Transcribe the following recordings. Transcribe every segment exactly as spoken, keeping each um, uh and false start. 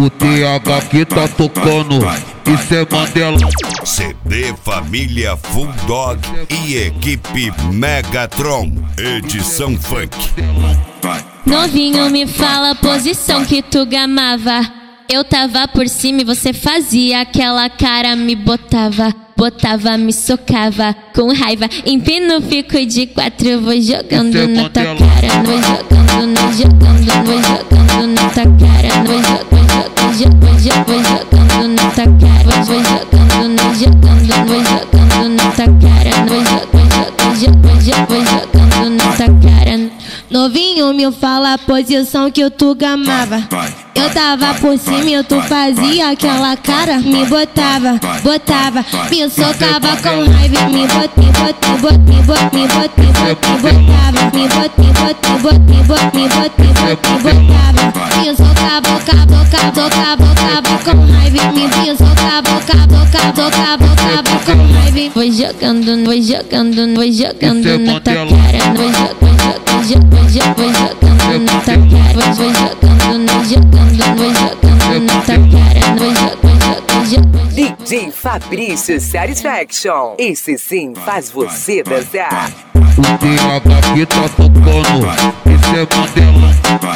O T H que tá tocando, isso é Mandela. C D Família Full Dog e equipe Megatron, edição funk. Novinho, me fala a posição que tu gamava. Eu tava por cima e você fazia aquela cara, me botava, botava, me socava com raiva. Empino, fico de quatro, eu vou jogando na tua cara, vou jogando, vou jogando, vou jogando na tua cara, vou jogando, vou jogando, vou jogando na tua cara, vou jogando, vou jogando, vou jogando na tua cara, vou jogando, vou jogando na tua cara. Novinho, me fala a posição que eu tu gamava. Eu tava por cima e tu fazia aquela cara, me botava, botava, me socava com raiva, me bot, me bot, me bot, me bot, me bot, me bot, me botava, me bot, me bot, me bot, me bot, me bot, me bot, me botava, me socava, socava, socava, socava com raiva, me me socava, socava, socava, socava com raiva. Vou jogando, vou jogando, vou jogando na tua cara, vou jogando, vou jogando, vou jogando na tua cara, vou jogando, vou jogando, vou jogando na tua cara, vou jogando. D J Fabrício Satisfaction, esse sim faz você dançar. O T H que tá tocando, isso é Mandela.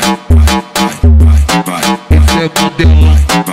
Isso é Mandela.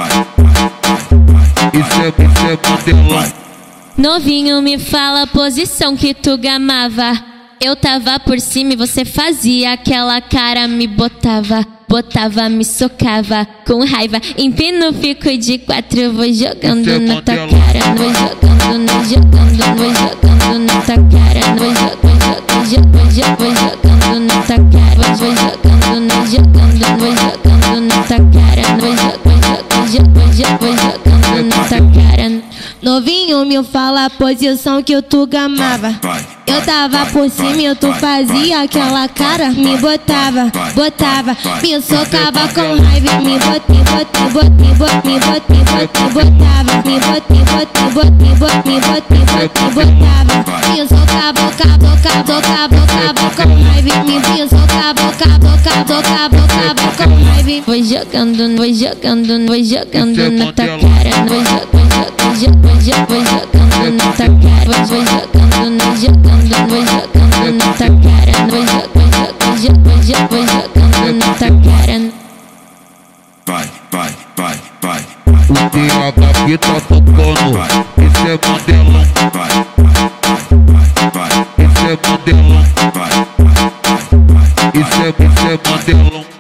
Isso é, isso é Mandela. Novinho, me fala a posição que tu gamava. Eu tava por cima e você fazia aquela cara, me botava, botava, me socava com raiva. Empino, fico de quatro, eu vou jogando na tua cara, vou jogando, vou jogando, vou jogando na tua cara, vou jogando, vou jogando na tua cara, vou jogando, vou jogando, vou jogando na tua cara, vou jogando, vou jogando na tua cara. Novinho, me fala a posição que eu tu gamava. Eu tava por cima e tu fazia aquela cara, me botava, botava, me socava com raiva, me bot, me bot, me bot, me bot, me bot, me bot, me botava, me bot, me bot, me bot, me bot, me bot, me bot, me botava, me socava, socava, socava, socava com raiva, me me socava, socava, socava, socava com raiva. Vou jogando, vou jogando, vou jogando na tua cara, vou jogando, vou jogando na tua cara, vou jogando, vou jogando, vou jogando na tua cara, vou jogando, vou jogando na tua cara. Vai, vai, vai, vai. O T H que tá tocando, isso é Mandela. Isso é Mandela. Isso é, isso é Mandela.